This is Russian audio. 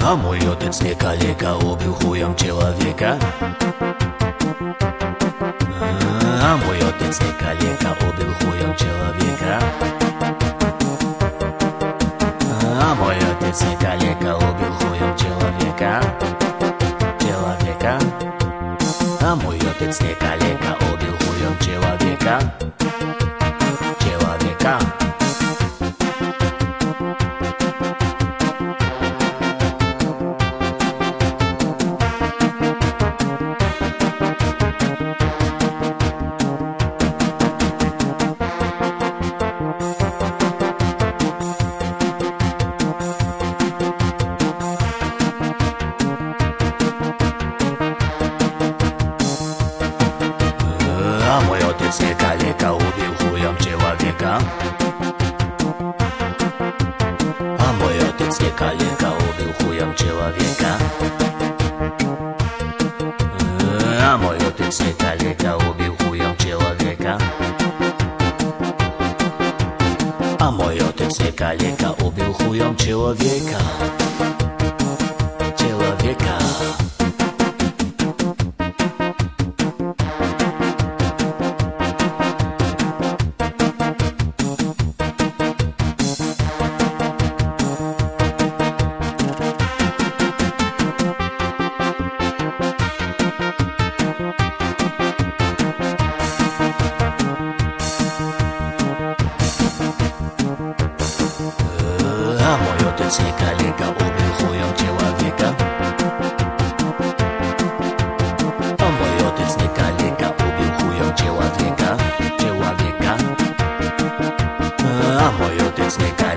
А мой отец не калека, убил хуем человека. А мой отец не калека, убил хуем человека. А мой отец не калека, убил хуем человека. Человека. А мой отец не калека, убил хуем человека. Человека. А мой отец не калека, убил хуем человека. А мой отец не калека, убил хуем человека. А мой отец не калека, убил хуем человека. А мой отец не калека, убил хуем человека. Человека. А мой отец не калека, убил хуем человека. А мой отец не калека, убил хуем человека. Человека. А мой отец не калека.